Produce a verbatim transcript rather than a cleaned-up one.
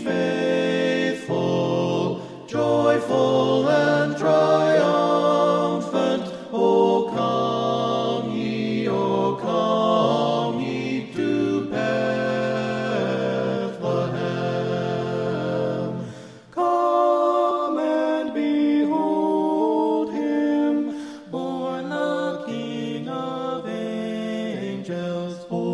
faithful, joyful and triumphant. O come ye, O come ye to Bethlehem. Come and behold him, born the King of angels.